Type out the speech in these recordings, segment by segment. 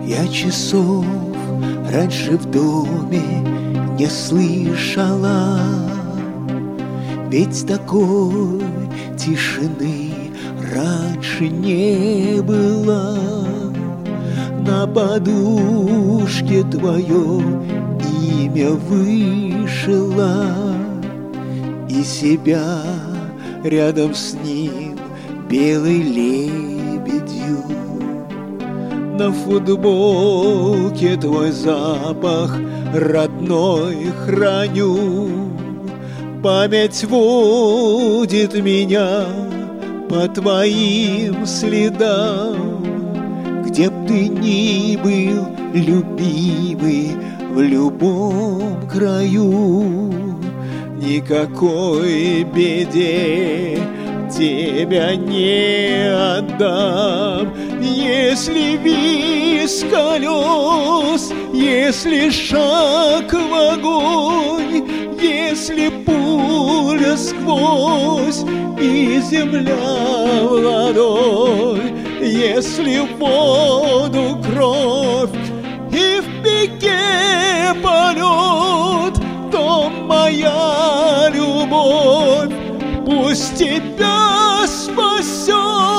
Я часов раньше в доме не слышала, ведь такой тишины раньше не было. На подушке твое имя вышила, и себя рядом с ним белой лебедью. На футболке твой запах родной храню. Память водит меня по твоим следам. Где б ты ни был, любимый, в любом краю, никакой беде тебя не отдам. Если виз колес, если шаг в огонь, если пуля сквозь и земля в ладонь, если в воду кровь и в беге полет, то моя любовь пусть тебя спасет.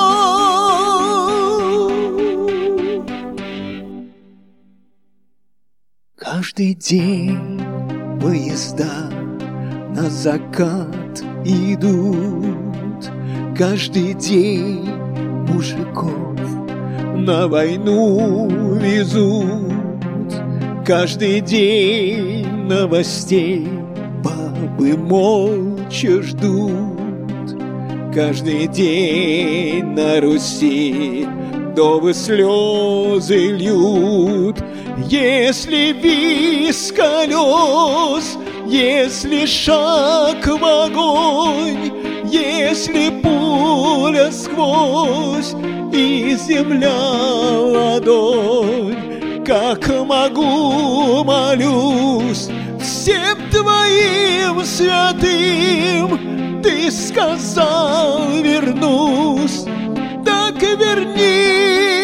Каждый день поезда на закат идут, каждый день мужиков на войну везут, каждый день новостей бабы молча ждут, каждый день на Руси вдовы слезы льют. Если виз колес, если шаг в огонь, если пуля сквозь и земля в ладонь, как могу, молюсь всем твоим святым, ты сказал вернусь, так вернись.